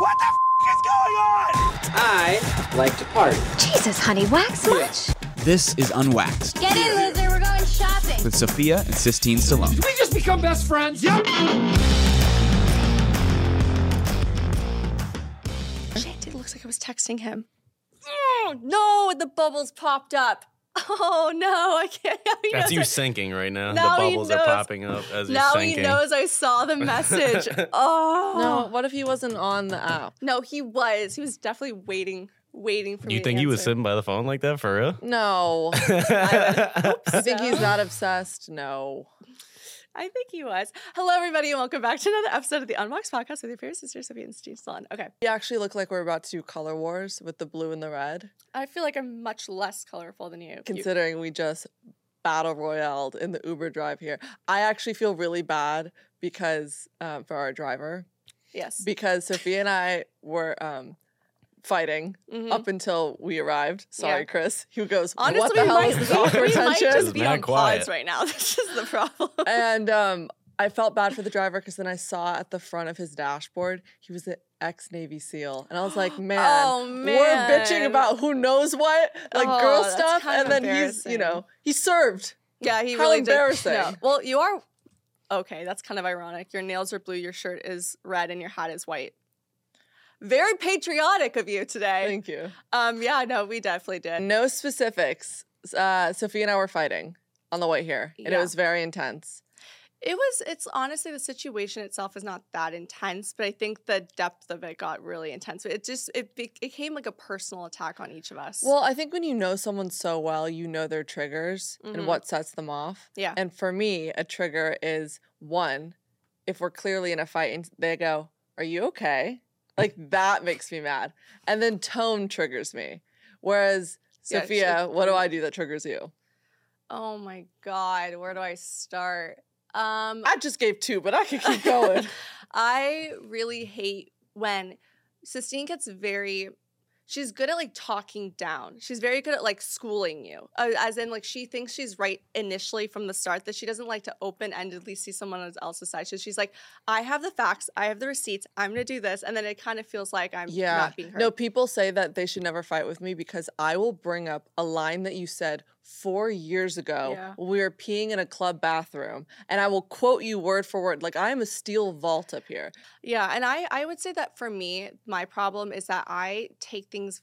What the is going on? I like to party. Jesus, honey, wax much? This is Unwaxed Get in, loser, we're going shopping. with Sophia and Sistine Stallone. Did we just become best friends? Yep. Shit, it looks like I was texting him. Oh, no, the bubbles popped up. Oh, no, I can't. That's you sinking right now. Now The he bubbles are knows. popping up as you're Now sinking. he knows I saw the message. Oh. No, what if he wasn't on the app? No, he was. He was definitely waiting for me You to think he was answer. sitting by the phone like that for real? No. I think he's not obsessed. No. I think he was. Hello, everybody, and welcome back to another episode of the Unboxed Podcast with your favorite sister, Sophia and Steve Salon. Okay. We actually look like we're about to do color wars with the blue and the red, I feel like I'm much less colorful than you. considering we just battle royaled in the Uber drive here. I actually feel really bad because for our driver, Yes. because Sophia and I were fighting Mhm. up until we arrived. Sorry, Yeah. Chris. He goes, Honestly, what the hell is this awkward we might tension? just be Mad on quiet. pause right now. That's just the problem. And I felt bad for the driver because then I saw at the front of his dashboard, he was an ex-Navy SEAL. And I was like, man, Oh, we're bitching man. about who knows what, like Oh, girl that's stuff. kind And of then he's, embarrassing. he served. Yeah, he How really embarrassing. did. No. Well, you are okay. That's kind of ironic. Your nails are blue, your shirt is red, and your hat is white. Very patriotic of you today. Thank you. Yeah, no, we definitely did. No specifics. Sophia and I were fighting on the way here. And it Yeah. was very intense. It's honestly, the situation itself is not that intense, but I think the depth of it got really intense. It became like a personal attack on each of us. Well, I think when you know someone so well, you know their triggers Mhm. and what sets them off. Yeah. And for me, a trigger is one, if we're clearly in a fight and they go, "Are you okay?" Like that makes me mad. And then tone triggers me. Whereas, Yeah, Sophia, what do I do that triggers you? Oh my God, where do I start? I just gave two, but I can keep going. I really hate when Sistine gets she's good at like talking down. She's very good at like schooling you. As in like she thinks she's right initially from the start, that she doesn't like to open-endedly see someone else's side. So she's like, I have the facts, I have the receipts, I'm gonna do this. And then it kind of feels like I'm not being heard. No, people say that they should never fight with me because I will bring up a line that you said 4 years ago. Yeah. When we were peeing in a club bathroom, and I will quote you word for word. Like I am a steel vault up here. Yeah, and I would say that for me, my problem is that I take things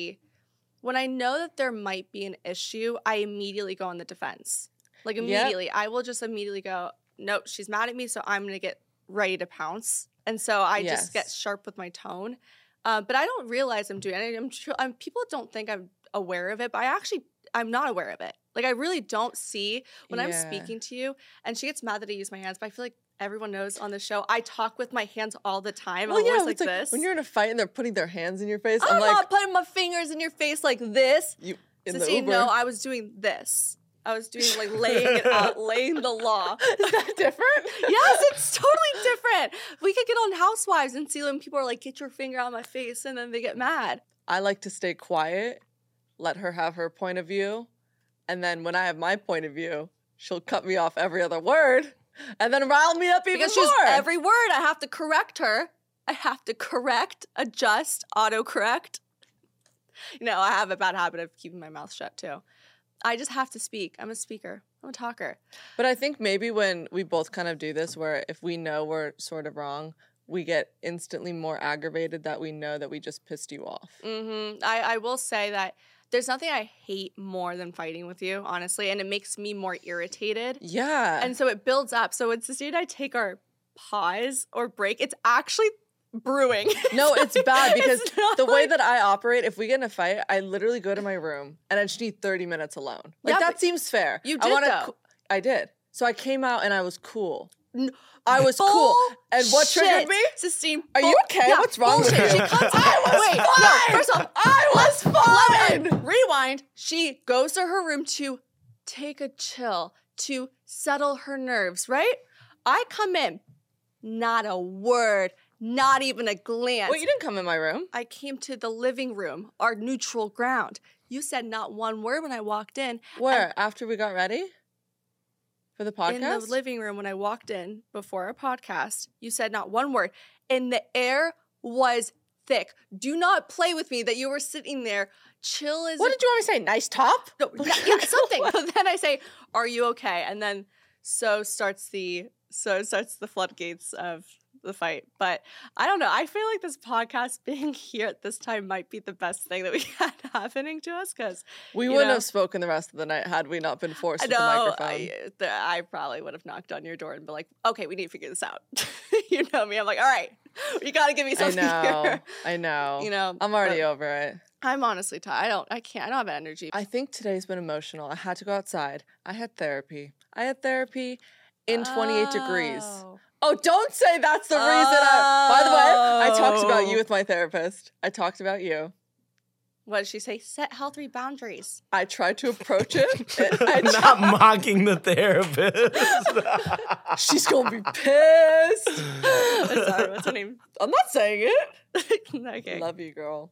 when I know that there might be an issue, I immediately go on the defense. Like immediately. I will just immediately go, nope, she's mad at me, so I'm going to get ready to pounce. And so I just get Yes. sharp with my tone. But I don't realize I'm doing it. People don't think I'm aware of it, but I'm not aware of it. Like I really don't see when I'm Yeah. speaking to you, and she gets mad that I use my hands, but I feel like everyone knows on the show, I talk with my hands all the time. Well, I'm always yeah, like it's like this. when you're in a fight and they're putting their hands in your face. I'm I'm like, not putting my fingers in your face like this. you in So the see, Uber. no, I was doing this. I was doing like laying it out, laying the law. Is that different? Yes, it's totally different. We could get on Housewives and see when people are like, get your finger out of my face, and then they get mad. I like to stay quiet, let her have her point of view, and then when I have my point of view, she'll cut me off every other word, and then rile me up even Because more. she's every word, I have to correct her. I have to correct, adjust, autocorrect. I have a bad habit of keeping my mouth shut too. I just have to speak. I'm a speaker. I'm a talker. But I think maybe when we both kind of do this, where if we know we're sort of wrong, we get instantly more aggravated that we know that we just pissed you off. Mm-hmm. I will say that there's nothing I hate more than fighting with you, honestly, and it makes me more irritated. Yeah. And so it builds up. So when Sistine and I take our pause or break, it's actually brewing. No, it's bad because It's not the way like- that I operate, if we get in a fight, I literally go to my room and I just need 30 minutes alone. Like Yeah, that but seems fair. you I did, wanna though. I did. So I came out and I was cool. I was cool. And what triggered Bullshit. me? Sistine. Are you okay? Yeah, What's wrong with bullshit. you? She comes I was Wait, fine. No, first off, I was fine. rewind. She goes to her room to take a chill, to settle her nerves, right? I come in, not a word, not even a glance. Well, you didn't come in my room. I came to the living room, our neutral ground. You said not one word when I walked in. Where? After we got ready? For the podcast? In the living room when I walked in before our podcast, you said not one word. And the air was thick. Do not play with me that you were sitting there chill as What did you want me to say? Nice top? no, yeah, something. But then I say, "Are you okay?" And then so starts the floodgates of the fight. But I don't know. I feel like this podcast being here at this time might be the best thing that we had happening to us because We wouldn't have spoken the rest of the night had we not been forced with the microphone. I probably would have knocked on your door and been like, "Okay, we need to figure this out." You know me. I'm like, "All right, you got to give me something here." I know. You know, I'm already over it. I'm honestly tired. I don't have energy. I think today's been emotional. I had to go outside. I had therapy in 28 degrees. Oh, don't say that's the reason. By the way, I talked about you with my therapist. I talked about you. What did she say? Set healthy boundaries. I tried to approach it. I'm not mocking the therapist. She's going to be pissed. Sorry, what's her name? I'm not saying it. Okay. Love you, girl.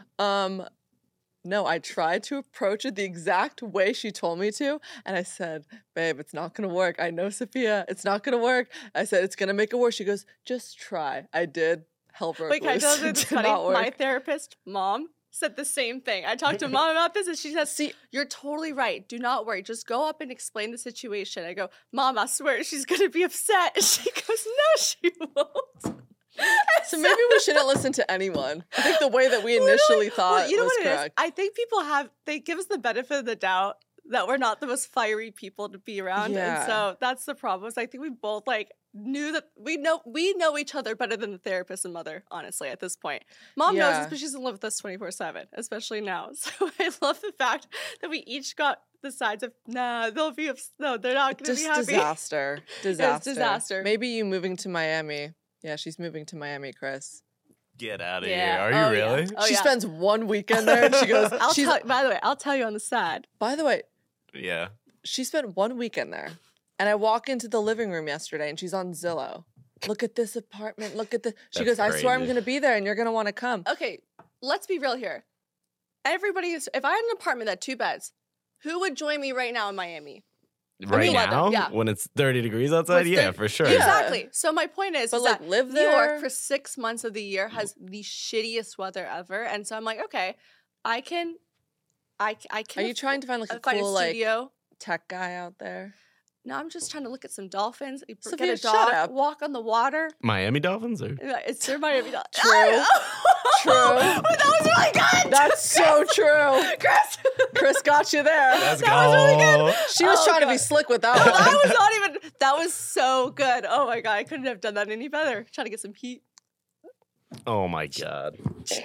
No, I tried to approach it the exact way she told me to. And I said, babe, it's not going to work. I know, Sophia, it's not going to work. I said, it's going to make it worse. She goes, just try. I did. Hell broke Wait, can I tell you loose. this Did funny? not work. My therapist, mom, said the same thing. I talked to mom about this and she says, "See, you're totally right. Do not worry. Just go up and explain the situation." I go, "Mom, I swear she's going to be upset." And she goes, "No, she won't." So maybe we shouldn't listen to anyone. I think the way that we initially thought you know was what it is? correct. I think people they give us the benefit of the doubt that we're not the most fiery people to be around. Yeah. And so that's the problem. Is I think we both knew that we know each other better than the therapist and mother, honestly, at this point. Mom knows this, but she doesn't live with us 24/7, especially now. So I love the fact that we each got the sides of, nah, they're not going to be happy. Disaster. It's disaster. Maybe you moving to Miami. Yeah, she's moving to Miami, Chris. Get out of Yeah. here. Are you really? Yeah. Oh, she yeah. spends one weekend there and she goes, By the way, I'll tell you on the side. by the way, Yeah. she spent one weekend there. And I walk into the living room yesterday and she's on Zillow. Look at this apartment. Look at this. She That's goes, I swear I'm crazy. going to be there and you're going to want to come. Okay, let's be real here. If I had an apartment that had 2 beds, who would join me right now in Miami? Right now? yeah. When it's 30 degrees outside? What's Yeah, the- for sure. Yeah. Exactly. So my point is, But, is like, that live New there. York for 6 months of the year has the shittiest weather ever, and so I'm like, okay, I can. Are you trying to find like a find cool like studio? tech guy out there? No, I'm just trying to look at some dolphins, Sophia, get a shut dog, up. walk on the water. Miami Dolphins? Or? It's their Miami Dolphins. True. True. That was really good. That's so true. Chris. Chris got you there. Let's That was really good. She was Oh, trying to God. be slick with that That one. was not even. That was so good. Oh my god, I couldn't have done that any better. Trying to get some heat. Oh my God.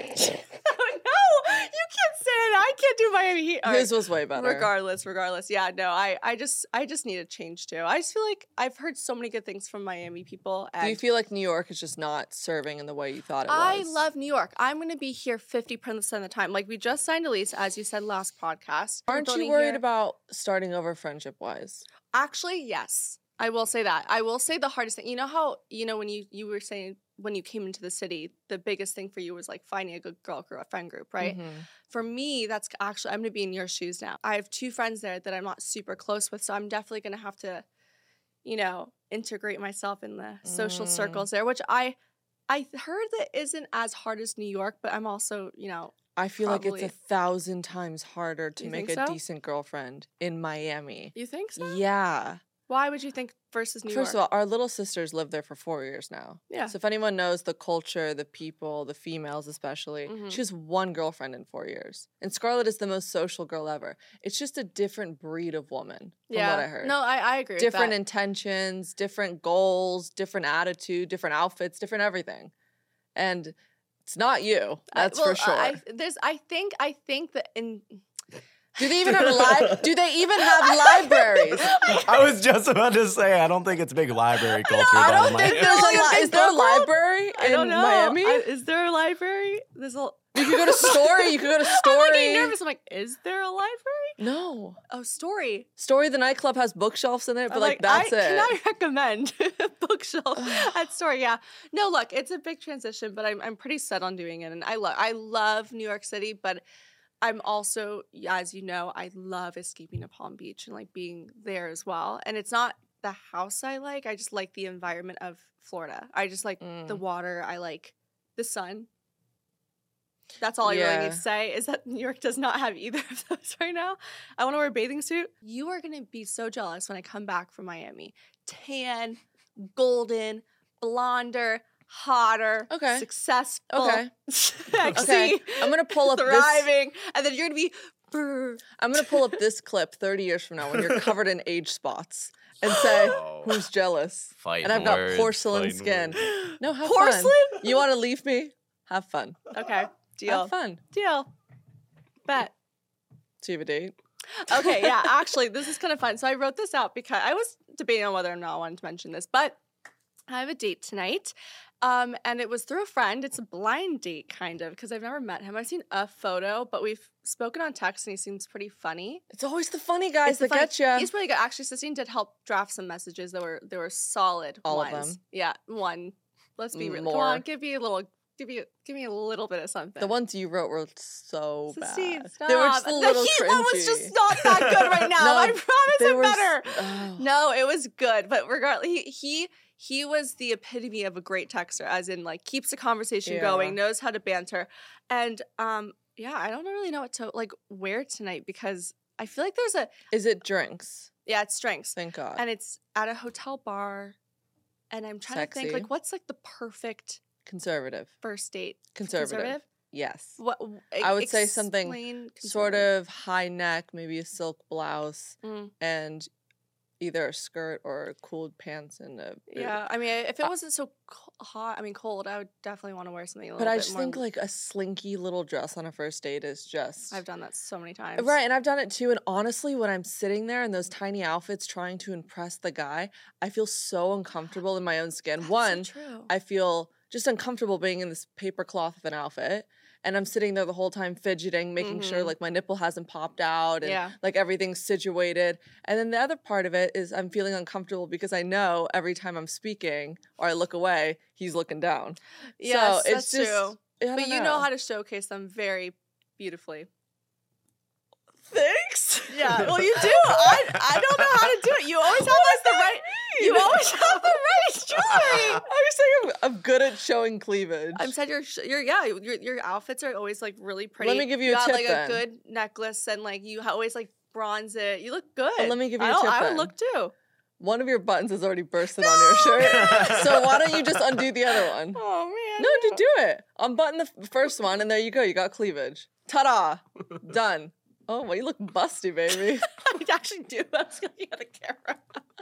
No, you can't say it. I can't do Miami Heat. All His right. was way better. Regardless. Yeah, no, I just need a change too. I just feel like I've heard so many good things from Miami people. And Do you feel like New York is just not serving in the way you thought it I was? love New York. I'm going to be here 50% of the time. Like we just signed a lease, as you said last podcast. Aren't We're you building worried here. about starting over friendship wise? Actually, yes. I will say that. I will say the hardest thing. You know how, when you were saying when you came into the city, the biggest thing for you was like finding a good friend group, right? Mhm. For me, that's actually, I'm going to be in your shoes now. I have 2 friends there that I'm not super close with, so I'm definitely going to have to, integrate myself in the social circles there, which I heard that isn't as hard as New York, but I'm also, I feel like Probably. it's 1,000 times harder to You make think a so? decent girlfriend in Miami. you think so? Yeah. Why would you think versus New First York? of all, our little sisters lived there for 4 years now. Yeah. So if anyone knows the culture, the people, the females especially, Mhm. she has 1 girlfriend in 4 years. And Scarlett is the most social girl ever. It's just a different breed of woman, from yeah. what I heard. No, I agree Different with that. intentions, different goals, different attitude, different outfits, different everything. And it's not you, that's for sure. I think that in Do they even have Do they even have libraries? I was just about to say, I don't think it's big library culture. I down don't in think Miami. there's is there a library I don't in know. Miami? Is there a library? There's a. You could go to Story. You could go to I'm Story. like getting nervous. I'm like, is there a library? No. Oh, Story. Story, the nightclub has bookshelves in it, but I'm like that's it. Can I recommend a bookshelf at Story? Yeah. No, look, it's a big transition, but I'm pretty set on doing it, and I love New York City, but I'm also, as you know, I love escaping to Palm Beach and like being there as well. And it's not the house I like. I just like the environment of Florida. I just like the water. I like the sun. That's all I really Yeah. need to say is that New York does not have either of those right now. I want to wear a bathing suit. You are going to be so jealous when I come back from Miami. Tan, golden, blonder, hotter, Okay. successful, Okay. sexy, Okay, I'm gonna pull up this. thriving, and then you're going to be... brr. I'm gonna pull up this clip 30 years from now when you're covered in age spots and say, "Who's jealous?" Fighting And I've got words, porcelain fighting skin. words. No, have Porcelain? fun. You want to leave me? Have fun. Okay, deal. Have fun. Deal. Bet. Do you have a date? Okay, yeah, actually, this is kind of fun. So I wrote this out because I was debating on whether or not I wanted to mention this, but I have a date tonight. And it was through a friend. It's a blind date, kind of, because I've never met him. I've seen a photo, but we've spoken on text, and he seems pretty funny. It's always the funny guys It's the that get you. He's pretty good. Actually, Sistine did help draft some messages that were solid. All of ones. them? Yeah, one. Let's be real. Come More. on, give me a little bit of something. The ones you wrote were so Sistine, bad. stop. They were just a little the heat one was cringy. just not that good right now. No, I promise they it were better. Oh. No, it was good, but regardless, he was the epitome of a great texter, as in like keeps the conversation Yeah. going, knows how to banter, and yeah, I don't really know what to like wear tonight because I feel like there's a Is it drinks? it's strengths, Thank God. and it's at a hotel bar, and I'm trying to think Sexy. like what's like the perfect Conservative. first date. Conservative. Yes. What I would say something explain Sort conservative. of high neck, maybe a silk blouse, Mm. and either a skirt or cool pants and a boot. Yeah, I mean, if it wasn't so cold, I would definitely want to wear something a little But I bit just more. think like a slinky little dress on a first date is just I've done that so many times. right, and I've done it too. And honestly, when I'm sitting there in those tiny outfits trying to impress the guy, I feel so uncomfortable in my own skin. That's so One, true. I feel just uncomfortable being in this paper cloth of an outfit. And I'm sitting there the whole time fidgeting, making sure Mhm. like my nipple hasn't popped out and Yeah. like everything's situated. And then the other part of it is I'm feeling uncomfortable because I know every time I'm speaking or I look away, he's looking down. Yes, so it's that's just, true. I don't But you know how to showcase them very beautifully. Thanks. Yeah, well, you do. I don't know how to do it. You always have like the right. You always have the right jewelry. I was saying I'm good at showing cleavage. I'm said your outfits are always like really pretty. Let me give you a got tip like then. a good necklace and like you always like bronze it. You look good. let me give you a I tip I then. would look too. One of your buttons is already bursted on your shirt. So why don't you just undo the other one? Oh man. No, just do it. Unbutton the first one, and there you go. You got cleavage. Ta-da! Done. Oh, well, you look busty, baby. I actually do. I was looking at the camera.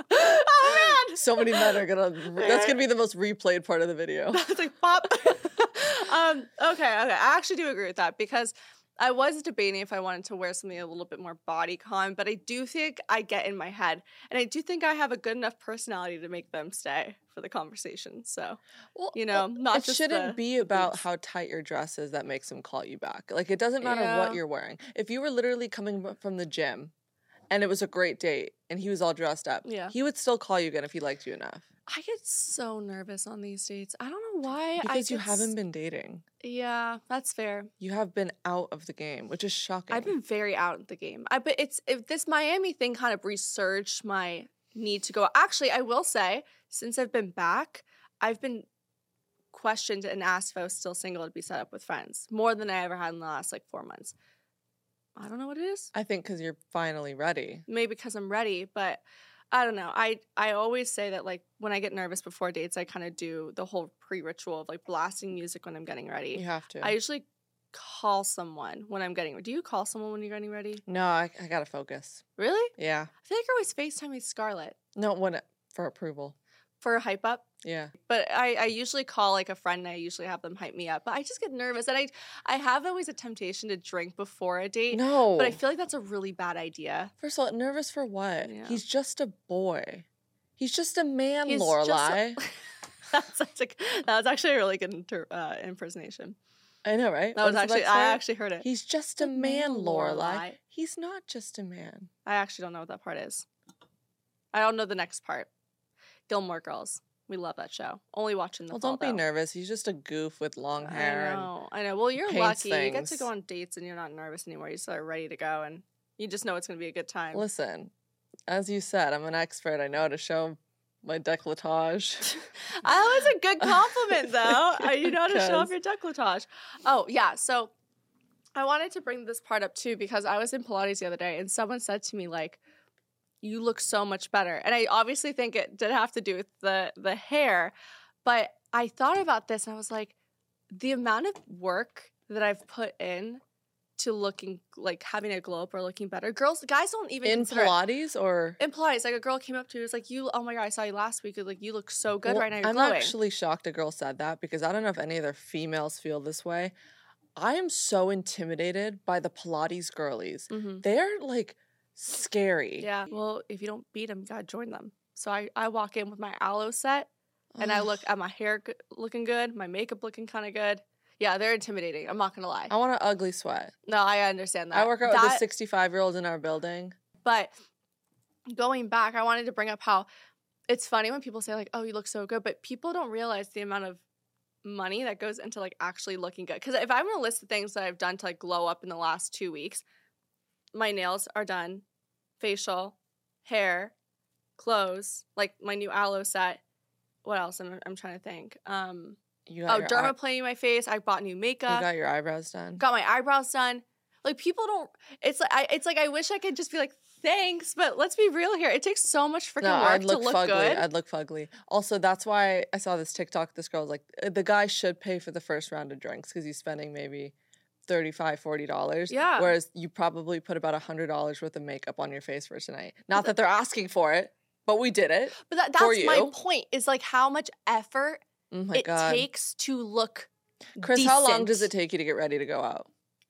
Oh man. So many men are gonna. That's gonna be the most replayed part of the video. It's like pop. Okay. I actually do agree with that because I was debating if I wanted to wear something a little bit more bodycon, but I do think I get in my head, and I do think I have a good enough personality to make them stay for the conversation. So, Well, you know, not it just shouldn't the be about boobs. how tight your dress is that makes him call you back. Like it doesn't matter Yeah. what you're wearing. If you were literally coming from the gym, and it was a great date, and he was all dressed up, Yeah. he would still call you again if he liked you enough. I get so nervous on these dates. I don't know why. Because you haven't been dating. Yeah, that's fair. You have been out of the game, which is shocking. I've been very out of the game. But this Miami thing kind of resurged my need to go. Actually, I will say, since I've been back, I've been questioned and asked if I was still single to be set up with friends more than I ever had in the last like 4 months. I don't know what it is. I think because you're finally ready. Maybe because I'm ready, but I don't know. I always say that like when I get nervous before dates, I kind of do the whole pre-ritual of like blasting music when I'm getting ready. You have to. I usually call someone when I'm getting ready. Do you call someone when you're getting ready? No, I gotta focus. Really? Yeah. I feel like you're always FaceTiming Scarlett No, when for approval. for a hype up. Yeah. But I usually call like a friend and I usually have them hype me up. But I just get nervous. And I have always a temptation to drink before a date. No. But I feel like that's a really bad idea. First of all, nervous for what? Yeah. He's just a boy. He's just a man, He's Lorelai. that was actually a really good impersonation. I know, right? That was What does actually that I say? actually heard it. He's just a Good man, man, Lorelai. Lorelai. He's not just a man. I actually don't know what that part is. I don't know the next part. Gilmore Girls. We love that show. Only watching the Well, fall, don't be though. nervous. He's just a goof with long hair. I know. Well, you're paints lucky. You get to things. go on dates and you're not nervous anymore. You just are ready to go and you just know it's going to be a good time. Listen, as you said, I'm an expert. I know how to show my décolletage. That was a good compliment, though. You know how to show off Because- your décolletage. Oh, yeah. So I wanted to bring this part up too because I was in Pilates the other day and someone said to me like, you look so much better. And I obviously think it did have to do with the hair, but I thought about this and I was like, the amount of work that I've put in to looking like having a glow up or looking better. Guys don't even In consider it. Pilates or? In Pilates, like a girl came up to me, was like, oh my God, I saw you last week. Like, you look so good Well, right now. You're I'm glowing. actually shocked a girl said that because I don't know if any other females feel this way. I am so intimidated by the Pilates girlies. Mhm. They're like scary. Yeah. Well, if you don't beat them, you gotta join them. So I walk in with my aloe set and I look at my hair looking good, my makeup looking kind of good. Yeah, they're intimidating. I'm not gonna lie. I want an ugly sweat. No, I understand that. I work out with a 65-year-old in our building. But going back, I wanted to bring up how it's funny when people say like, "Oh, you look so good," but people don't realize the amount of money that goes into like actually looking good. Because if I'm gonna list the things that I've done to like glow up in the last 2 weeks, my nails are done, facial, hair, clothes, like my new aloe set. What else? I'm trying to think. You got your dermaplaning my face. I bought new makeup. You got your eyebrows done. Got my eyebrows done. Like people don't. It's like I wish I could just be like thanks, but let's be real here. It takes so much freaking work I'd look to look fugly. good. I'd look fugly. Also, that's why I saw this TikTok. This girl was like, the guy should pay for the first round of drinks because he's spending maybe $35, $40. Yeah. Whereas you probably put about $100 worth of makeup on your face for tonight. Not that they're asking for it, but we did it. But that's my you. point. Is like how much effort Oh my it God. takes to look. Chris, how long does it decent. take you to get ready to go out?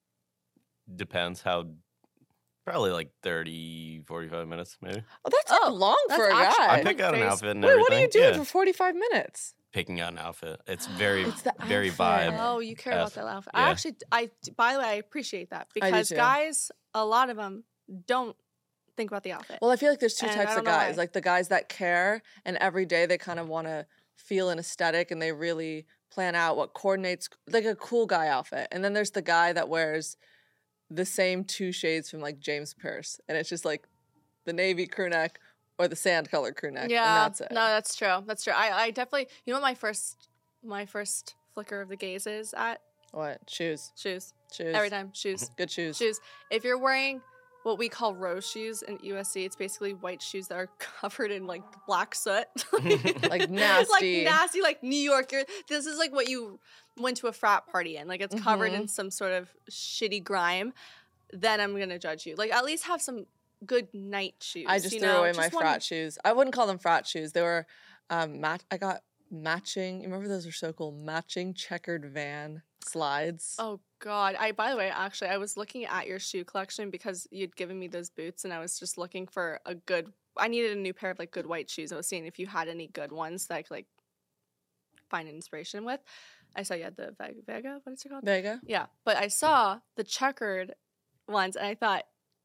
Depends how. Probably like 30, 45 minutes, maybe. Oh, that's like long that's for a actually- guy. I pick out an face. outfit and Wait, everything. what are you doing Yeah. for 45 minutes? Picking out an outfit. It's very, It's the very outfit. vibe. Oh, you care about that outfit. Yeah. By the way, I appreciate that do because too. guys, a lot of them don't think about the outfit. Well, I feel like there's two And I types don't of know guys. why. Like the guys that care and every day they kind of want to feel an aesthetic and they really plan out what coordinates like a cool guy outfit. And then there's the guy that wears the same 2 shades from like James Pierce. And it's just like the navy crew neck or the sand color crew neck. yeah, And that's it. no, that's true. That's true. I definitely, you know, what my first flicker of the gaze is at What? Shoes. shoes. Shoes. Every time shoes. Good shoes. Shoes. If you're wearing what we call rose shoes in USC, it's basically white shoes that are covered in like black soot. Like nasty. Like nasty, like New York. This is like what you went to a frat party in. Like it's covered in some sort of shitty grime. Then I'm gonna judge you. Like at least have some good night shoes. I just you threw know? away my Just one- frat shoes. I wouldn't call them frat shoes. They were I got matching. You remember those were so cool? Matching checkered Van slides. Oh God! By the way, actually, I was looking at your shoe collection because you'd given me those boots, and I was just looking for a good. I needed a new pair of like good white shoes. I was seeing if you had any good ones that I could like find inspiration with. I saw you had the Vega. What is it called? Vega. Yeah, but I saw the checkered ones, and I thought,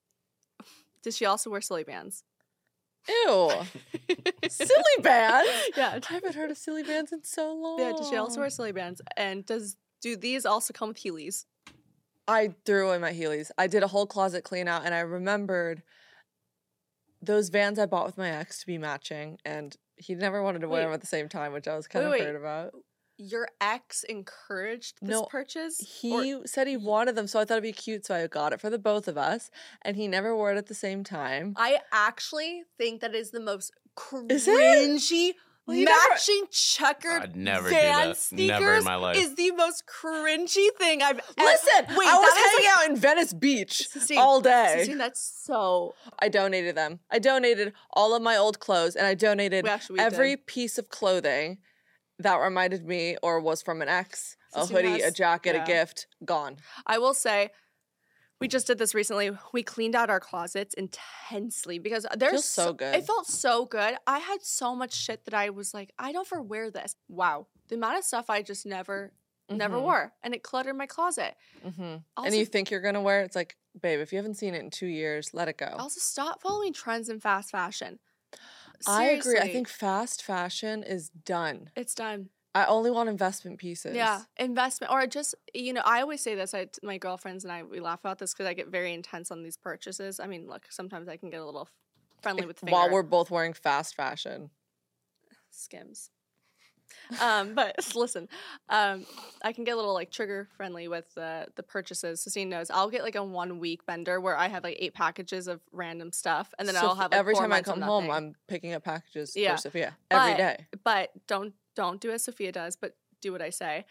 did she also wear silly bands? Ew. Silly bands? Yeah. I haven't heard of silly bands in so long. Yeah. Does she also wear silly bands? And do these also come with Heelys? I threw away my Heelys. I did a whole closet clean out and I remembered those Vans I bought with my ex to be matching and he never wanted to wear Wait. them at the same time, which I was kind of Wait. hurt about. Your ex encouraged this No, purchase? He said he wanted them, so I thought it'd be cute, so I got it for the both of us, and he never wore it at the same time. I actually think that is the most Is it? cringy Well, you never- matching checkered I'd never do Van that. sneakers Never in my life. is the most cringy thing I've Listen, Wait, I was that is hanging out in Venice Beach Sistine, all day. Sistine, that's so. I donated them. I donated all of my old clothes, and I donated We actually every did. piece of clothing that reminded me or was from an ex, a Sistine hoodie, a has- jacket, yeah. a gift, gone. I will say, we just did this recently. We cleaned out our closets intensely because there's Feels so good. It felt so good. I had so much shit that I was like, I don't ever wear this. Wow, the amount of stuff I just never Mhm. wore, and it cluttered my closet. Mm-hmm. And Also- you think you're gonna wear it? It's like, babe, if you haven't seen it in 2 years, let it go. Also, stop following trends in fast fashion. I agree. I Seriously, think fast fashion is done. it's done. I only want investment pieces. Yeah, investment or just I always say this. My girlfriends and we laugh about this because I get very intense on these purchases. I mean, look, sometimes I can get a little friendly with the finger. While we're both wearing fast fashion. Skims. But listen, I can get a little like trigger friendly with the purchases. Sistine knows I'll get like a 1 week bender where I have like 8 packages of random stuff, and then I'll have like every 4 time I months of come home, nothing. I'm picking up packages Yeah. for Sophia every day. But don't do as Sophia does, but do what I say.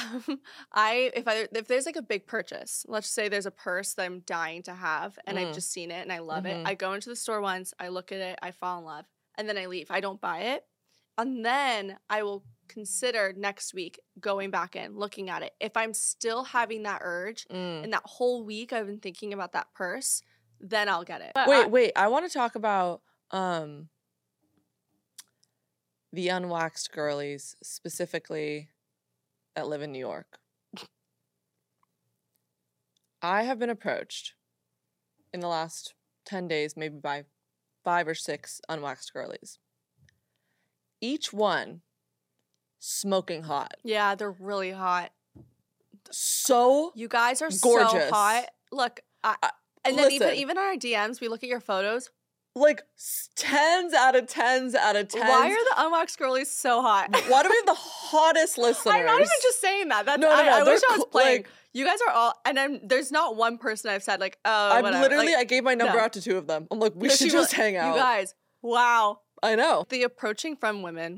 If there's like a big purchase, let's say there's a purse that I'm dying to have and I've just seen it and I love it. I go into the store once, I look at it, I fall in love, and then I leave. I don't buy it. And then I will consider next week going back in, looking at it. If I'm still having that urge and that whole week I've been thinking about that purse, then I'll get it. But Wait. I want to talk about the unwaxed girlies, specifically that live in New York. I have been approached in the last 10 days, maybe by 5 or 6 unwaxed girlies. Each one smoking hot. yeah, they're really hot. So You guys are gorgeous. so hot. Look, and then listen. even on our DMs, we look at your photos. like 10s out of 10s out of 10s. Why are the unwaxed girlies so hot? Why do we have the hottest listeners? I'm not even just saying that. That's No, I wish they're I was cool, playing. like- You guys are all, and there's not one person I've said like, oh, I'm whatever. literally, Like, I gave my number no. out to 2 of them. I'm like, we no, should she just really- hang out. You guys, wow. I know. The approaching from women,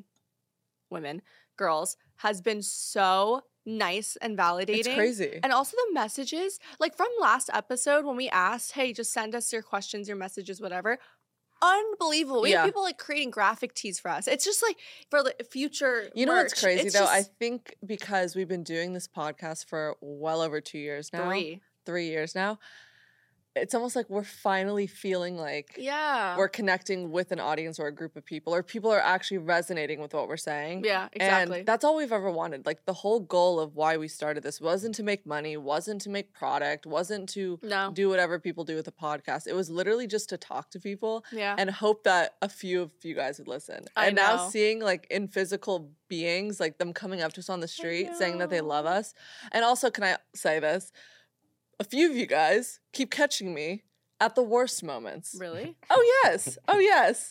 girls, has been so nice and validating. It's crazy. And also the messages, like from last episode when we asked, hey, just send us your questions, your messages, whatever. Unbelievable. We have Yeah. people like creating graphic tees for us. It's just like for the future. You know what's merch. crazy It's though? just I think because we've been doing this podcast for well over 2 years now. 3 years now. It's almost like we're finally feeling like Yeah. we're connecting with an audience or a group of people, or people are actually resonating with what we're saying. Yeah, exactly. And that's all we've ever wanted. Like the whole goal of why we started this wasn't to make money, wasn't to make product, wasn't to No. do whatever people do with a podcast. It was literally just to talk to people Yeah. and hope that a few of you guys would listen. I And now know. seeing like in physical beings, like them coming up to us on the street saying that they love us. And also, can I say this? A few of you guys keep catching me at the worst moments. Really? Oh yes. Oh yes.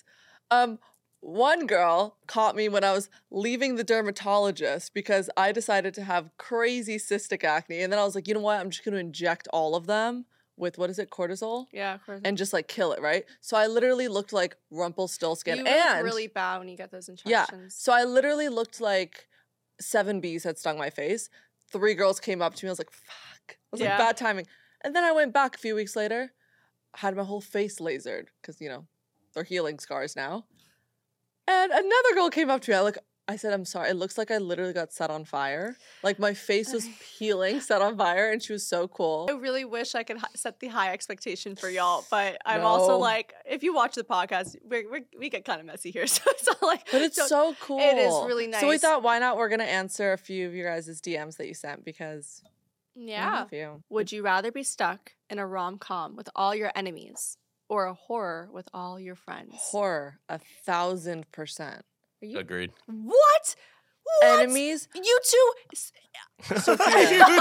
One girl caught me when I was leaving the dermatologist because I decided to have crazy cystic acne. And then I was like, you know what? I'm just going to inject all of them with, what is it, cortisol? Yeah, of course. And just like kill it, right? So I literally looked like Rumpelstiltskin. you and look really bad when you get those yeah. injections. So I literally looked like 7 bees had stung my face. 3 girls came up to me. I was like, fuck. I was Yeah. like, bad timing. And then I went back a few weeks later, had my whole face lasered because, you know, they're healing scars now. And another girl came up to me. I said, I'm sorry. It looks like I literally got set on fire. Like my face was peeling, set on fire. And she was so cool. I really wish I could set the high expectation for y'all, but I'm also No. like, if you watch the podcast, we get kind of messy here, so it's not like. But it's so cool. It is really nice. So we thought, why not? We're going to answer a few of your guys' DMs that you sent because we Yeah. love you. Would you rather be stuck in a rom-com with all your enemies or a horror with all your friends? Horror, 1,000%. Are you? Agreed. What? Enemies? You two. Sophia.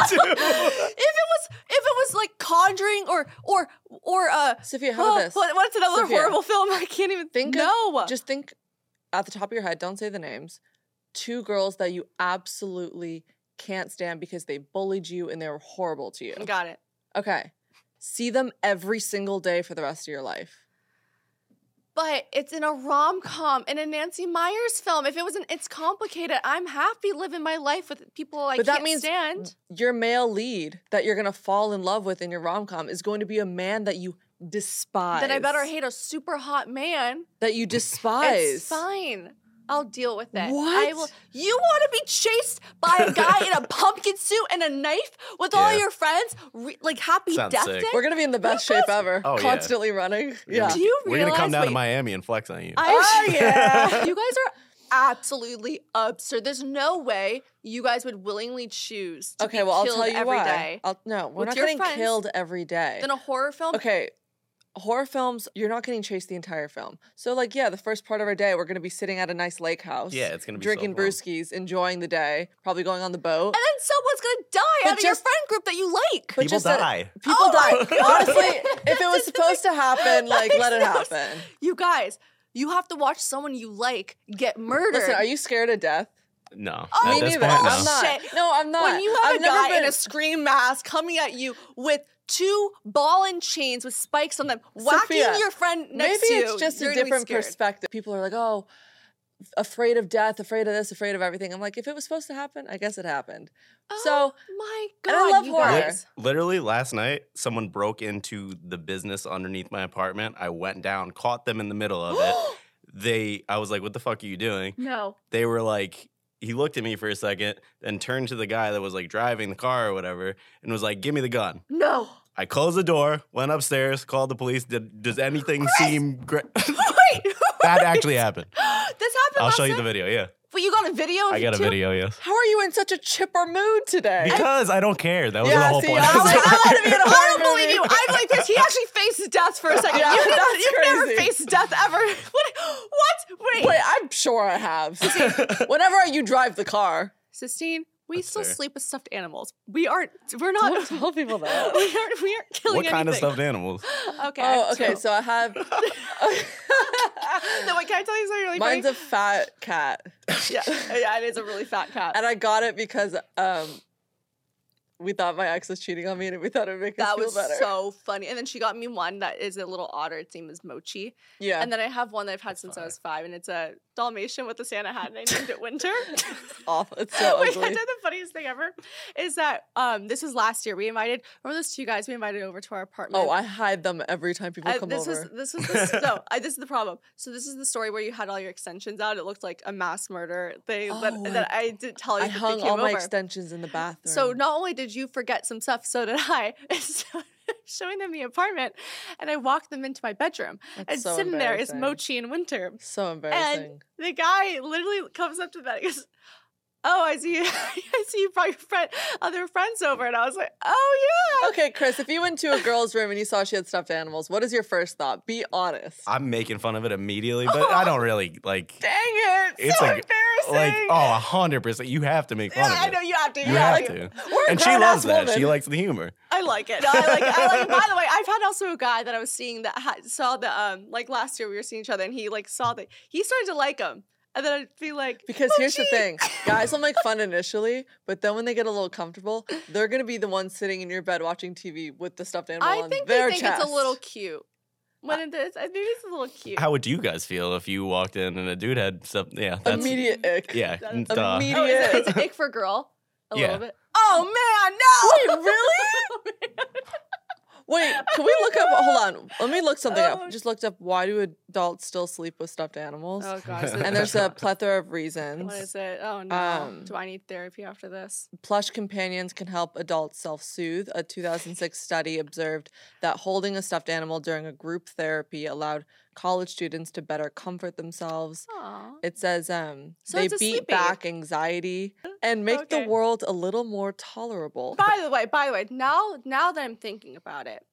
If it was like Conjuring or Sophia, how about this? What's another Sophia, horrible film? I can't even Think know. Just think at the top of your head, don't say the names. 2 girls that you absolutely can't stand because they bullied you and they were horrible to you. Got it. Okay. See them every single day for the rest of your life. But it's in a rom-com, in a Nancy Meyers film. If it wasn't, it's complicated. I'm happy living my life with people I But can't that means stand. your male lead that you're going to fall in love with in your rom-com is going to be a man that you despise. Then I better hate a super hot man. That you despise. It's fine. I'll deal with it. What? I will. You want to be chased by a guy in a pumpkin suit and a knife with all Yeah. your friends? Like happy Sounds death sick. day? We're going to be in the best shape ever. Oh, yeah. Constantly running. Yeah. Do you We're realize? gonna come down to wait, Miami and flex on you. Oh, yeah. You guys are absolutely absurd. There's no way you guys would willingly choose to Okay, be well, I'll killed tell you every why. day. No, we're with not your getting friends. killed every day. Then a horror film? Okay, horror films, you're not getting chased the entire film. So, like, yeah, the first part of our day, we're going to be sitting at a nice lake house. Yeah, it's gonna be drinking so fun. brewskis, enjoying the day, probably going on the boat. And then someone's gonna die But out of your just- friend group that you like. But People just that- die. People Oh die. my God. Honestly, if it was supposed to happen, like, let it makes no happen. You guys, you have to watch someone you like get murdered. Listen, are you scared of death? No. Oh, At Me this neither. point, no. I'm not. Shit. No, I'm not. When you have I've a never guy been in a scream mask coming at you with 2 ball and chains with spikes on them, whacking Sophia, your friend next maybe to you. it's just you're a gonna be different scared. perspective. People are like, oh, afraid of death, afraid of this, afraid of everything. I'm like, if it was supposed to happen, I guess it happened. Oh my and god, I love you horror. guys. Literally last night, someone broke into the business underneath my apartment. I went down, caught them in the middle of it. I was like, what the fuck are you doing? No. They were like, he looked at me for a second, then turned to the guy that was like driving the car or whatever, and was like, give me the gun. No. I closed the door, went upstairs, called the police. Does anything seem great? Wait. That actually happened. This happened I'll last show you night? the video, yeah. But you got a video of I it got a too? video, yes. How are you in such a chipper mood today? Because I don't care. That was Yeah, the whole see, point. I was like, I want to be in a I horror don't believe movie. you. I'm like this. He actually faced death for a second. Yeah, you've that's never crazy. faced death ever. What? Wait. Wait, I'm sure I have. Whenever you drive the car. Sistine, we That's still fair. sleep with stuffed animals. We're not. Don't tell people that. We aren't killing What kind of anything. stuffed animals? Okay. Oh, okay. two. So I have. No, wait, can I tell you something really Mine's funny? a fat cat, Yeah, it is a really fat cat. and I got it because we thought my ex was cheating on me, and we thought it would make us That feel was better. so funny. And then she got me one that is a little otter. Its name is Mochi. Yeah. And then I have one that I've had since I was 5, and it's a Dalmatian with a Santa hat, and I named it Winter. Awful. It's so Wait, ugly. I did the funniest thing ever is that this was last year. Remember those 2 guys we invited over to our apartment? Oh, I hide them every time people come this over. this is this is the problem. So this is the story where you had all your extensions out. It looked like a mass murder thing that I didn't tell you. I that they hung came all my over. extensions in the bathroom. So not only did you forget some stuff, so did I. So showing them the apartment, and I walked them into my bedroom, That's and so sitting there is embarrassing. Mochi in Winter. So embarrassing. And the guy literally comes up to the bed and goes, oh, I see you brought your other friends over. And I was like, oh, yeah. Okay, Chris, if you went to a girl's room and you saw she had stuffed animals, what is your first thought? Be honest. I'm making fun of it immediately, but I don't really like. Dang it. It's so like, embarrassing. 100%. You have to make fun Yeah, of I it. know you have to. You have to. We're a And she grown-ass loves that. woman. She likes the humor. I like it. No, I like it. I like it. By the way, I've had also a guy that I was seeing that saw the, like last year we were seeing each other, and he like saw that he started to like him. And then I'd be like, Because here's the Mochi! thing, guys will make fun initially, but then when they get a little comfortable, they're gonna be the ones sitting in your bed watching TV with the stuffed animal I on think their they think chest. it's a little cute. When it is, I think it's a little cute. How would you guys feel if you walked in and a dude had stuff? Yeah, that's Immediate ick. yeah. That's duh. immediate- Oh, is it, it's ick for girl? A Yeah. little bit. Oh man, no! Wait, really? Wait, can we look up? Hold on, let me look something Oh. up. Just looked up why do adults still sleep with stuffed animals? Oh gosh. And there's a plethora of reasons. What is it? Oh no. Do I need therapy after this? Plush companions can help adults self-soothe. A 2006 study observed that holding a stuffed animal during a group therapy allowed college students to better comfort themselves. Aw. It says So they it's a beat sleep aid. back anxiety and make Okay. the world a little more tolerable. By the way, now that I'm thinking about it,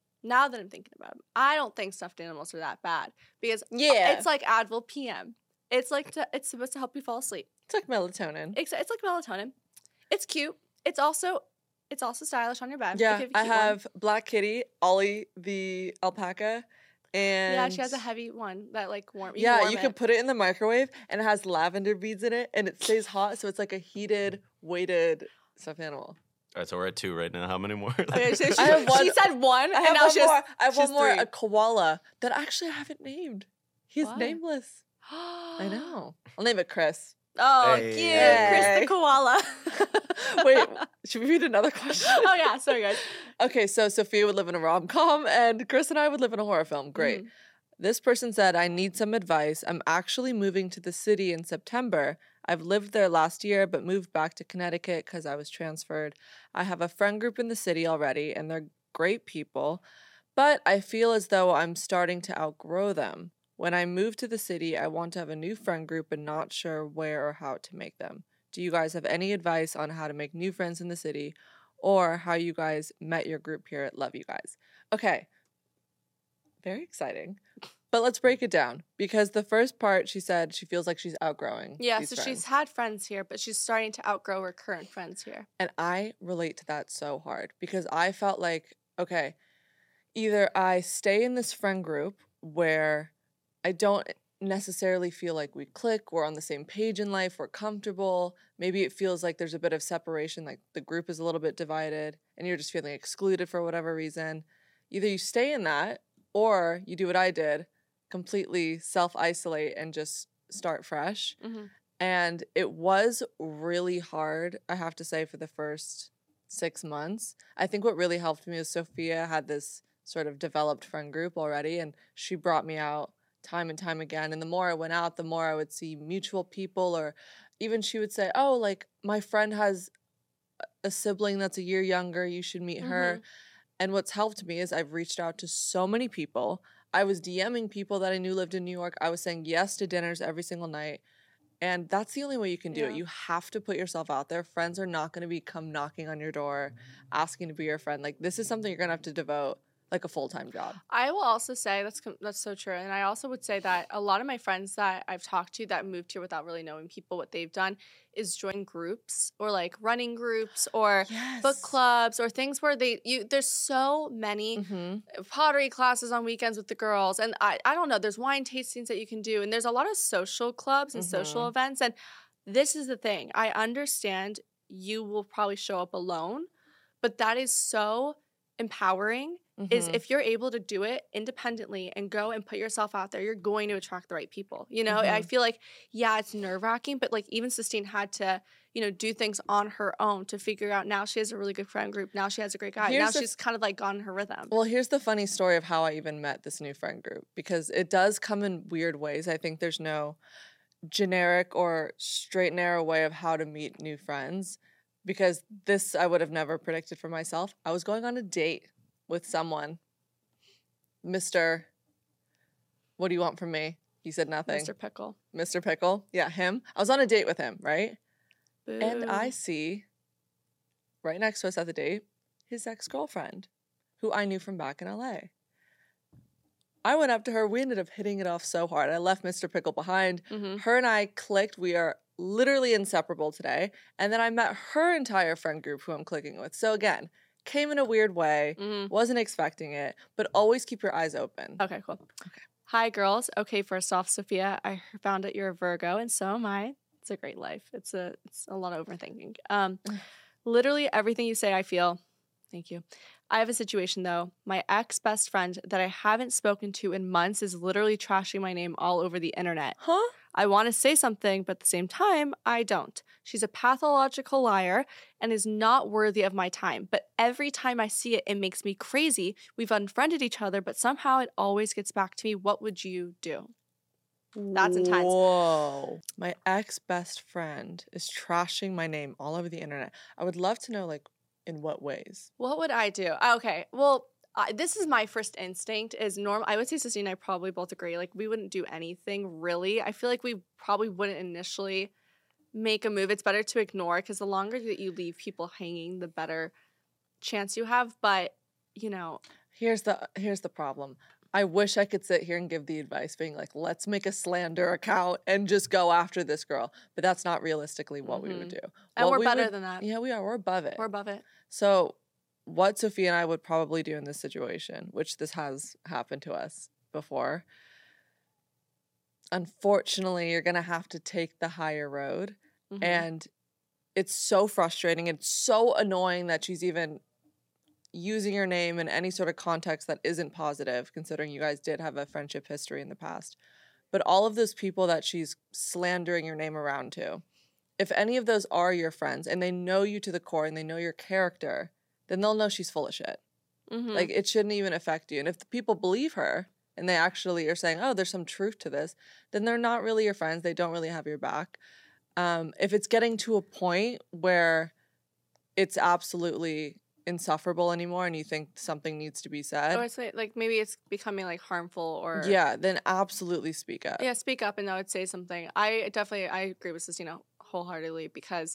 I don't think stuffed animals are that bad because Yeah. it's like Advil PM. It's like it's supposed to help you fall asleep. It's like melatonin. It's like melatonin. It's cute. It's also stylish on your bed. Yeah, if you I keep one. have Black Kitty, Ollie the alpaca, and Yeah, she has a heavy one that like warm. Yeah, warm you it. can put it in the microwave, and it has lavender beads in it, and it stays hot, so it's like a heated, weighted stuffed animal. All right, so we're at 2 right now. How many more? Okay, so I have one- she said one, I and have now one she has, more. I have she has one more. 3. A koala that actually I haven't named. He's What? nameless. I know. I'll name it Chris. Oh, Hey. cute, Chris Hey. the koala. Wait, should we read another question? Oh yeah, sorry guys. Okay, so Sophia would live in a rom-com, and Chris and I would live in a horror film. Great. Mhm. This person said, I need some advice. I'm actually moving to the city in September. I've lived there last year, but moved back to Connecticut because I was transferred. I have a friend group in the city already, and they're great people, but I feel as though I'm starting to outgrow them. When I move to the city, I want to have a new friend group and not sure where or how to make them. Do you guys have any advice on how to make new friends in the city or how you guys met your group here? Love you guys. Okay. Very exciting. But let's break it down because the first part she said she feels like she's outgrowing. Yeah, these so friends. she's had friends here, but she's starting to outgrow her current friends here. And I relate to that so hard because I felt like, okay, either I stay in this friend group where I don't necessarily feel like we click, we're on the same page in life, we're comfortable. Maybe it feels like there's a bit of separation, like the group is a little bit divided and you're just feeling excluded for whatever reason. Either you stay in that or you do what I did, completely self-isolate and just start fresh. Mm-hmm. And it was really hard, I have to say, for the first 6 months. I think what really helped me was Sophia had this sort of developed friend group already, and she brought me out time and time again. And the more I went out, the more I would see mutual people, or even she would say, oh, like, my friend has a sibling that's a year younger, you should meet her. And what's helped me is I've reached out to so many people. I was DMing people that I knew lived in New York. I was saying yes to dinners every single night. And that's the only way you can do it. You have to put yourself out there. Friends are not going to come knocking on your door, asking to be your friend. Like, this is something you're going to have to devote like a full-time job. I will also say that's so true. And I also would say that a lot of my friends that I've talked to that moved here without really knowing people, what they've done is join groups or like running groups or book clubs or things where there's so many pottery classes on weekends with the girls. And I don't know, there's wine tastings that you can do. And there's a lot of social clubs and social events. And this is the thing. I understand you will probably show up alone, but that is so empowering. Is if you're able to do it independently and go and put yourself out there, you're going to attract the right people. You know, I feel like, yeah, it's nerve-wracking, but like even Sistine had to, do things on her own to figure out now she has a really good friend group. Now she has a great guy. Now she's kind of like gone in her rhythm. Well, here's the funny story of how I even met this new friend group, because it does come in weird ways. I think there's no generic or straight and narrow way of how to meet new friends, because this I would have never predicted for myself. I was going on a date with someone. Mr. What do you want from me? He said nothing. Mr. Pickle. Mr. Pickle. Yeah, him. I was on a date with him, right? Boo. And I see right next to us at the date his ex-girlfriend, who I knew from back in LA. I went up to her. We ended up hitting it off so hard. I left Mr. Pickle behind. Her and I clicked. We are literally inseparable today. And then I met her entire friend group who I'm clicking with. So again, came in a weird way, wasn't expecting it, but always keep your eyes open. Okay, cool. Okay. Hi, girls. Okay, first off, Sophia, I found out you're a Virgo, and so am I. It's a great life. It's a lot of overthinking. Literally everything you say, I feel. Thank you. I have a situation, though. My ex-best friend that I haven't spoken to in months is literally trashing my name all over the internet. Huh? I want to say something, but at the same time, I don't. She's a pathological liar and is not worthy of my time. But every time I see it, it makes me crazy. We've unfriended each other, but somehow it always gets back to me. What would you do? That's intense. Whoa. My ex-best friend is trashing my name all over the internet. I would love to know, like, in what ways? What would I do? Okay, well, this is my first instinct is I would say Sistine and I probably both agree. Like, we wouldn't do anything, really. I feel like we probably wouldn't initially make a move. It's better to ignore, because the longer that you leave people hanging, the better chance you have. But, Here's the problem. I wish I could sit here and give the advice being like, let's make a slander account and just go after this girl. But that's not realistically what we would do. And we're better than that. Yeah, we are. We're above it. We're above it. So what Sophia and I would probably do in this situation, which this has happened to us before, unfortunately, you're going to have to take the higher road. And it's so frustrating. It's so annoying that she's even using your name in any sort of context that isn't positive, considering you guys did have a friendship history in the past. But all of those people that she's slandering your name around to, if any of those are your friends and they know you to the core and they know your character, then they'll know she's full of shit. Like, it shouldn't even affect you. And if the people believe her and they actually are saying, oh, there's some truth to this, then they're not really your friends. They don't really have your back. If it's getting to a point where it's absolutely insufferable anymore and you think something needs to be said, or it's like maybe it's becoming like harmful, or then absolutely speak up. Yeah, speak up, and I would say something. I agree with Sistina wholeheartedly, because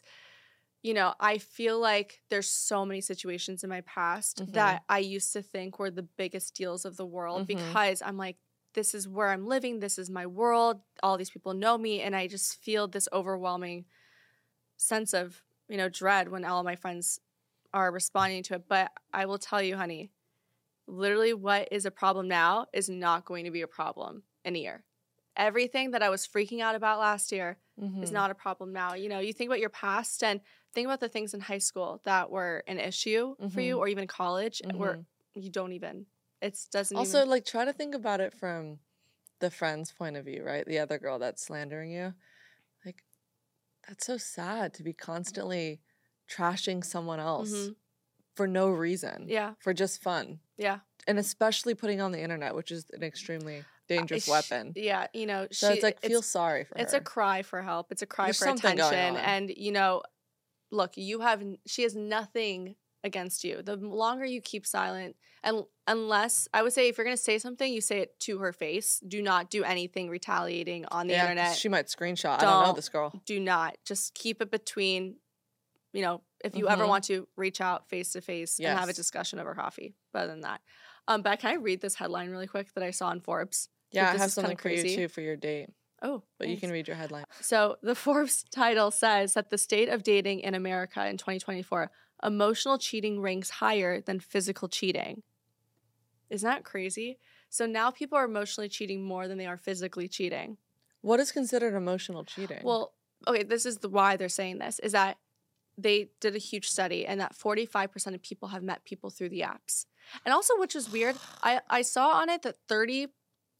I feel like there's so many situations in my past that I used to think were the biggest deals of the world, because I'm like, this is where I'm living, this is my world, all these people know me, and I just feel this overwhelming sense of dread when all of my friends are responding to it. But I will tell you, honey, literally what is a problem now is not going to be a problem in a year. everything that I was freaking out about last year Mm-hmm. is not a problem now. You know, you think about your past and think about the things in high school that were an issue for you, or even college, where you don't even. It doesn't. Also, even, like, try to think about it from the friend's point of view, right? The other girl that's slandering you. Like, that's so sad to be constantly trashing someone else for no reason. Yeah. For just fun. Yeah. And especially putting on the internet, which is an extremely dangerous weapon. Yeah, you know, So it's like, feel sorry for her. It's a cry for help. It's a cry There's for something going attention. on. And, you know, look, she has nothing against you. The longer you keep silent, and unless, I would say if you're going to say something, you say it to her face. Do not do anything retaliating on the internet. She might screenshot. I don't know this girl. Do not. Just keep it between, you know, if you ever want to, reach out face to face and have a discussion over coffee. But other than that. But can I read this headline really quick that I saw in Forbes? Yeah, I this have is something kinda for you crazy. too for your date. Oh, But you nice. can read your headline. So the Forbes title says that the state of dating in America in 2024, emotional cheating ranks higher than physical cheating. Isn't that crazy? So now people are emotionally cheating more than they are physically cheating. What is considered emotional cheating? Well, okay, this is why they're saying this, is that they did a huge study and that 45% of people have met people through the apps. And also, which is weird, I saw on it that 33%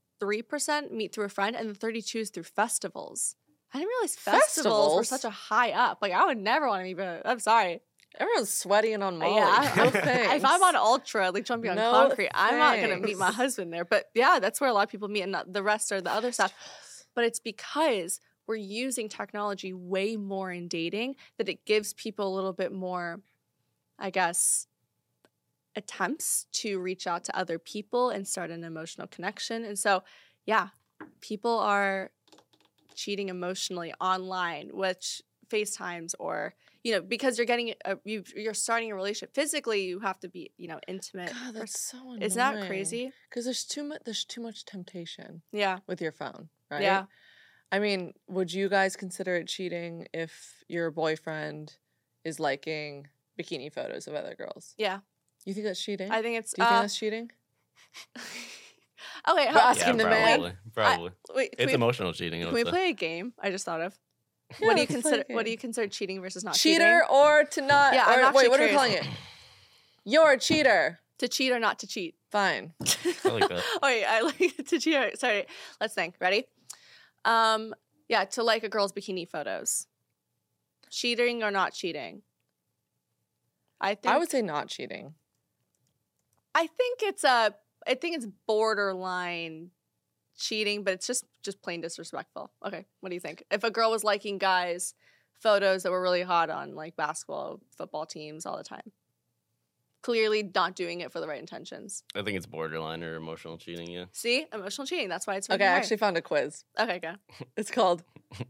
meet through a friend and the 32% is through festivals. I didn't realize festivals were Festivals? such a high up. Like, I would never want to meet, I'm sorry. Everyone's sweaty and on Molly. Yeah, No thanks. if I'm on Ultra, like jumping on No concrete, I'm not going to meet my thanks. husband there. But yeah, that's where a lot of people meet, and the rest are the other stuff. But it's because we're using technology way more in dating that it gives people a little bit more, I guess, attempts to reach out to other people and start an emotional connection. And so, yeah, people are cheating emotionally online, which FaceTimes or, you know, because you're getting you're starting a relationship. Physically, you have to be, you know, intimate. God, that's so annoying. Isn't that crazy? Because there's too much temptation Yeah. with your phone, right? Yeah. I mean, would you guys consider it cheating if your boyfriend is liking bikini photos of other girls? Yeah. You think that's cheating? I think it's. Do you think that's cheating? Okay. We're asking the man. Probably. Wait, It's emotional cheating. Can we play a game? I just thought of. Yeah, What do you let's play a consider? What do game. you consider cheating versus not Cheater cheating? or to not? Yeah, I'm or, actually wait, what are we calling curious. it? You're a cheater. To cheat or not to cheat? Fine. I like that. Oh, wait, I like to cheat. Sorry, let's think. Ready? Yeah, to like a girl's bikini photos. Cheating or not cheating? I would say not cheating. I think it's borderline cheating, but it's just plain disrespectful. Okay, what do you think? If a girl was liking guys' photos that were really hot on like basketball, football teams all the time, clearly not doing it for the right intentions. I think it's borderline or emotional cheating. Yeah. See, emotional cheating. That's why it's Okay, I actually found a quiz. Okay, go. It's called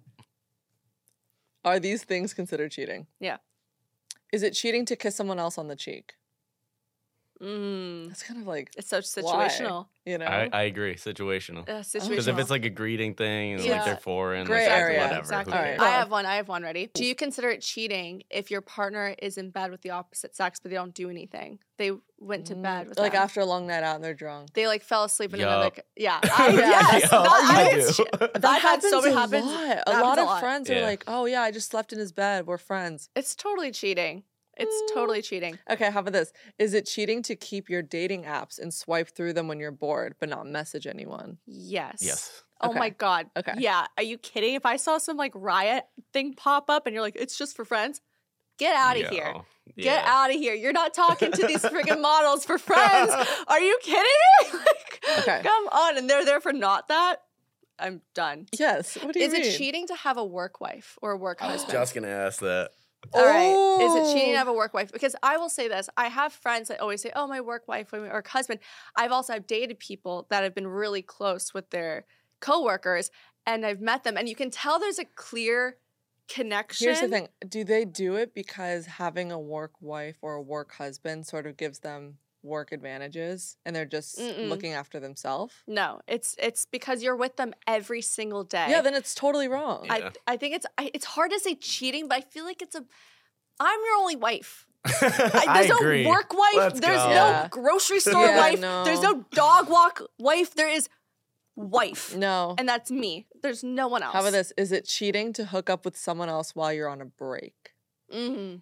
Are These Things Considered Cheating? Yeah. Is it cheating to kiss someone else on the cheek? Mm, That's kind of like it's so why, situational. you know? I agree. Situational. Situational. Because if it's like a greeting thing, and Yeah. like they're foreign, Gray like, area. whatever. Exactly. who All cares? right. I have one. Ready? Do you consider it cheating if your partner is in bed with the opposite sex, but they don't do anything? They went to bed with like them. after a long night out and they're drunk. They like fell asleep in Yup. another. Yeah. Yes, Yo, I you think do. it's- I've had so many happens. A happens lot a of lot. friends are Yeah. like, oh yeah, I just slept in his bed. We're friends. It's totally cheating. It's totally cheating. Okay, how about this? Is it cheating to keep your dating apps and swipe through them when you're bored, but not message anyone? Yes. Yes. Oh Okay. my God. Okay. Yeah. Are you kidding? If I saw some like riot thing pop up and you're like, it's just for friends, get out of Yo, here. yeah. Get out of here. You're not talking to these freaking models for friends. Are you kidding me? Like, Okay. come on. And they're there for not that. I'm done. Yes. What do you Is mean? it cheating to have a work wife or a work husband? Just gonna ask that. All right. Is it cheating Oh. to have a work wife? Because I will say this. I have friends that always say, oh, my work wife or work husband. I've dated people that have been really close with their coworkers and I've met them and you can tell there's a clear connection. Here's the thing. Do they do it because having a work wife or a work husband sort of gives them work advantages and they're just looking after themselves? No, it's because you're with them every single day. Yeah, then it's totally wrong. Yeah. I think it's hard to say cheating, but I feel like I'm your only wife. I There's agree. no work wife. Let's There's go. no Yeah. grocery store Yeah, wife. no. There's no dog walk wife. There is wife. No. And that's me. There's no one else. How about this? Is it cheating to hook up with someone else while you're on a break? Mm-hmm.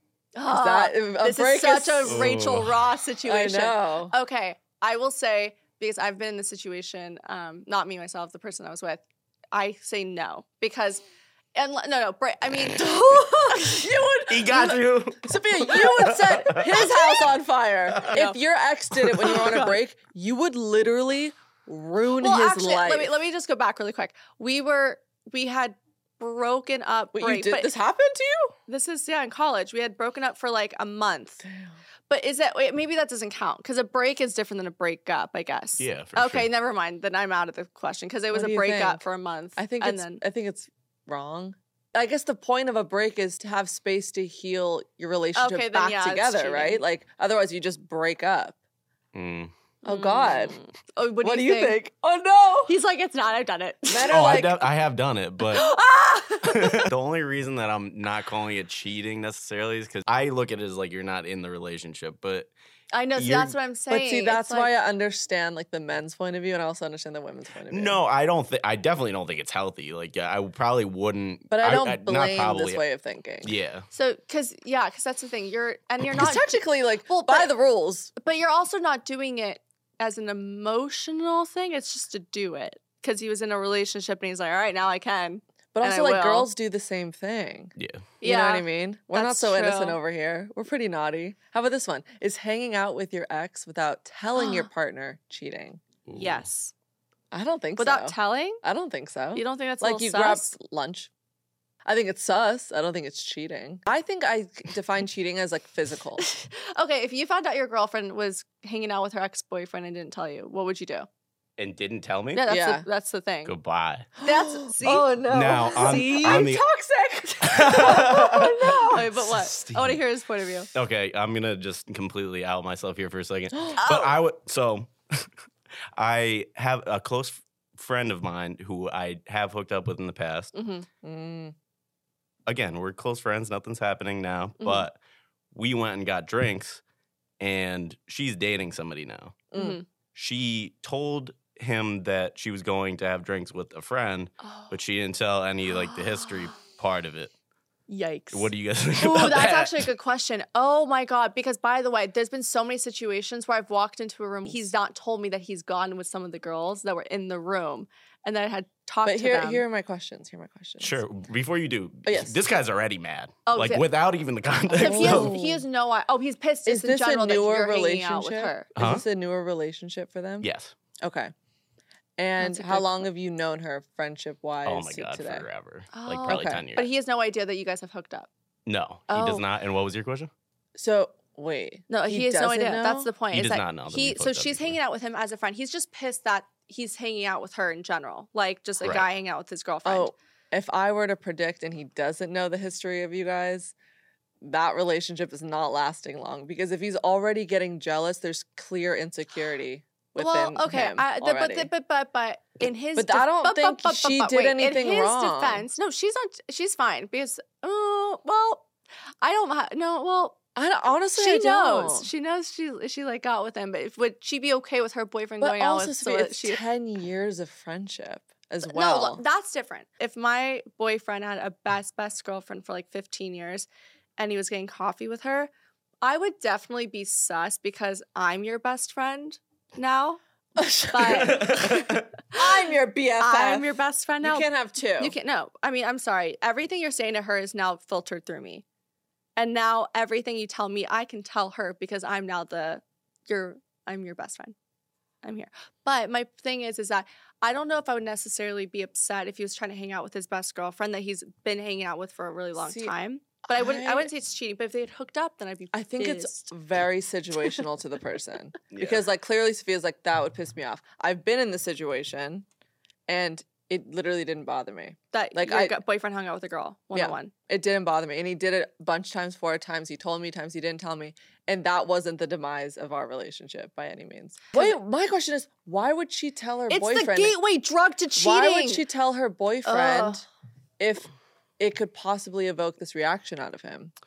This is such a Ooh. Rachel Ross situation. I know. Okay, I will say, because I've been in this situation, not me myself, the person I was with, I say no because, I mean, He got you. Sophia, you would set his house on fire. If your ex did it when you were on a break, you would literally ruin his actually, life. let me just go back really quick. We had broken up. Wait, this happened to you? This is in college. We had broken up for like a month. Damn. But maybe that doesn't count because a break is different than a breakup, I guess. Yeah, for okay, sure. never mind. Then I'm out of the question because it was a breakup for a month. I think it's wrong. I guess the point of a break is to have space to heal your relationship back together, right? Like otherwise you just break up. Mm. Oh God. Oh, what do you think? Oh no. He's like, it's not. I've done it. Men are like, I have done it, but the only reason that I'm not calling it cheating necessarily is because I look at it as like you're not in the relationship, but I know, so that's what I'm saying. But see, that's why I understand like the men's point of view, and I also understand the women's point of view. no, I definitely don't think it's healthy. Like, I probably wouldn't. But I don't blame this way of thinking. Yeah. So, because that's the thing. You're not technically like by the rules, but you're also not doing it as an emotional thing. It's just to do it because he was in a relationship and he's like, all right, now I can. But also, like, girls do the same thing. Yeah. You know what I mean? We're not that's so true. innocent over here. We're pretty naughty. How about this one? Is hanging out with your ex without telling your partner cheating? Ooh. Yes. I don't think Without so. telling? I don't think so. You don't think that's a like little you sus? grab lunch? I think it's sus. I don't think it's cheating. I think I define cheating as like physical. Okay, if you found out your girlfriend was hanging out with her ex-boyfriend and didn't tell you, what would you do? And didn't tell me? Yeah, that's the thing. Goodbye. See? Oh no. Now, I'm toxic. Oh no. Wait, but what? Steve. I want to hear his point of view. Okay, I'm gonna just completely out myself here for a second. But I have a close friend of mine who I have hooked up with in the past. Mm-hmm. Again, we're close friends. Nothing's happening now, but we went and got drinks, and she's dating somebody now. Mm-hmm. She told him that she was going to have drinks with a friend, but she didn't tell any like the history part of it. Yikes. What do you guys think Ooh, about that's that? actually a good question. Oh my God. Because by the way, there's been so many situations where I've walked into a room. He's not told me that he's gone with some of the girls that were in the room and that I had talked to them. Here are my questions. Sure. Before you do, yes. This guy's already mad. Oh, like okay. without even the context. So he has no. He's pissed Is just in this a general that newer you're hanging relationship? out with her. Is this a newer relationship for them? Yes. Okay. And That's a how good long have you known her friendship-wise Oh my to God, today? forever. Oh. Like probably Okay. 10 years. But he has no idea that you guys have hooked up. No, he Oh. does not. And what was your question? So, wait. No, he has no doesn't idea. know? That's the point. He is does that not know that He we've so hooked up she's before. hanging out with him as a friend. He's just pissed that he's hanging out with her in general, like just a Right. guy hanging out with his girlfriend. Oh, if I were to predict and he doesn't know the history of you guys, that relationship is not lasting long. Because if he's already getting jealous, there's clear insecurity within him already. But in his But I don't think she did anything in his wrong. defense, no, she's fine because I don't know. Well, honestly, she I knows. don't. She knows she like got with him. But would she be okay with her boyfriend But going out also, with? Sophia, So it's she 10 years of friendship as well. No, that's different. If my boyfriend had a best girlfriend for like 15 years, and he was getting coffee with her, I would definitely be sus because I'm your best friend now. But I'm your BFF. I'm your best friend now. You can't have two. You can't. No, I mean, I'm sorry. Everything you're saying to her is now filtered through me, and now everything you tell me, I can tell her because I'm now I'm your best friend. I'm here. But my thing is that I don't know if I would necessarily be upset if he was trying to hang out with his best girlfriend that he's been hanging out with for a really long time. But I wouldn't say it's cheating. But if they had hooked up, then I'd be I think pissed. it's very situational to the person. Because like clearly Sophia's like, that would piss me off. I've been in this situation and it literally didn't bother me. that like, your boyfriend hung out with a girl one-on-one. It didn't bother me. And he did it a bunch of times, 4 times. He told me times he didn't tell me. And that wasn't the demise of our relationship by any means. Wait, my question is, why would she tell her It's boyfriend? the gateway drug to cheating. Why would she tell her boyfriend Ugh. if it could possibly evoke this reaction out of him?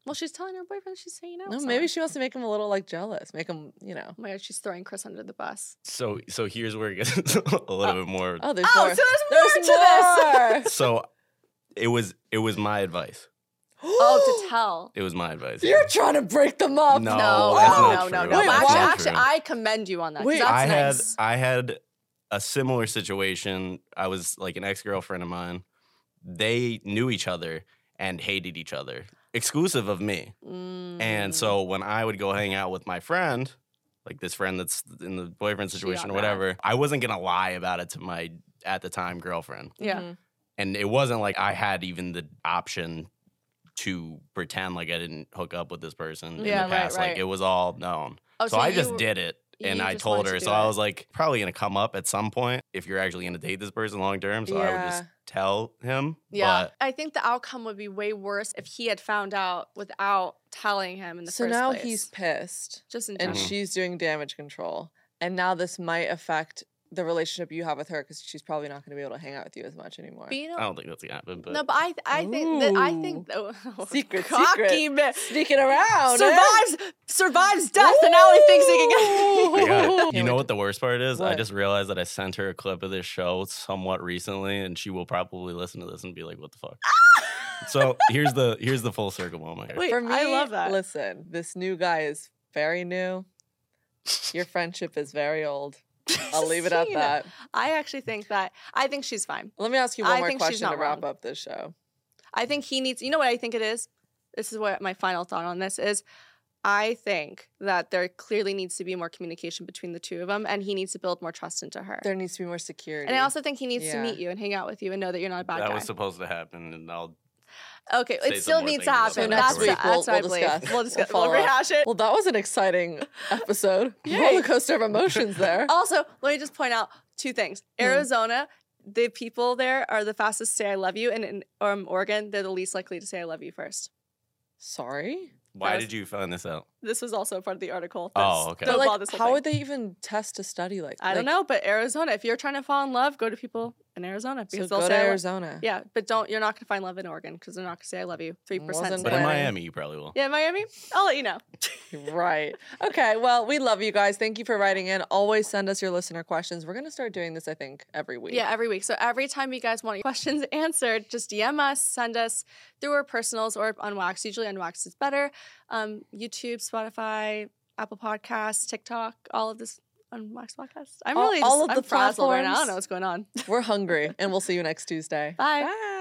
Well, she's telling her boyfriend she's hanging out. No, with maybe someone. she wants to make him a little like jealous. Make him, Oh my God, she's throwing Chris under the bus. So here's where it gets a little bit more. Oh, there's Oh, more. so there's more to this. So it was my advice. Oh, to tell. It was my advice. You're trying to break them up. No, No, that's no, not no, true. no. Wait, But what? actually, I commend you on that. 'cause Wait, that's I nice. had a similar situation. I was like an ex-girlfriend of mine. They knew each other and hated each other, exclusive of me. And so when I would go hang out with my friend, like this friend that's in the boyfriend situation or got mad. whatever, I wasn't gonna lie about it to my at the time girlfriend. Yeah. And it wasn't like I had even the option to pretend like I didn't hook up with this person in Yeah, the right, past. right. Like it was all known. Oh, so I you- just did it. And you I just told wanted her. to So do I it. was like, probably gonna come up at some point if you're actually gonna date this person long term. So I would just Yeah. tell him. Yeah. But I think the outcome would be way worse if he had found out without telling him in the So first now place. he's pissed, just in and general. she's doing damage control, and now this might affect the relationship you have with her because she's probably not going to be able to hang out with you as much anymore. But you know, I don't think that's gonna happen. But no, but I think Secret, cocky secret. bit Sneaking around, survives death, and now he thinks he can get. I got it. Can't You know wait what the worst part is? I What? just realized that I sent her a clip of this show somewhat recently, and she will probably listen to this and be like, "What the fuck?" So here's the full circle moment here. Wait, For me, I love that. Listen, this new guy is very new. Your friendship is very old. I'll leave it at Christina, that. I actually think that I think she's fine. Let me ask you I one more think she's question to not wrap wrong. up this show. I think he needs. You know what I think it is. This is what my final thought on this is. I think that there clearly needs to be more communication between the two of them, and he needs to build more trust into her. There needs to be more security. And I also think he needs to Yeah. meet you and hang out with you and know that you're not a bad That guy. was supposed to happen, and I'll. Okay, say it some still more needs things to about happen. So that next afterwards. week That's we'll what I believe. discuss. We'll discuss. follow We'll up. rehash it. Well, that was an exciting episode. Yay. Roller coaster of emotions there. Also, let me just point out two things. Hmm. Arizona, the people there are the fastest to say I love you, and in Oregon, they're the least likely to say I love you first. Sorry. Why was- did you find this out? This was also part of the article. Oh, okay. But About like, this whole how thing. would they even test a study like? I don't know, but Arizona, if you're trying to fall in love, go to people in Arizona So because go they'll to say Arizona. Yeah, but you're not gonna find love in Oregon because they're not gonna say I love you. 3%. Wasn't But in planning. Miami, you probably will. Yeah, Miami. I'll let you know. Right. Okay. Well, we love you guys. Thank you for writing in. Always send us your listener questions. We're gonna start doing this, I think, every week. Yeah, every week. So every time you guys want your questions answered, just DM us, send us through our personals or Unwaxed. Usually Unwaxed is better. YouTube, Spotify, Apple Podcasts, TikTok, all of this Unwaxed podcast. I'm All- really all just, of I'm the frazzled right now. I platforms. don't know what's going on. We're hungry, and we'll see you next Tuesday. Bye. Bye.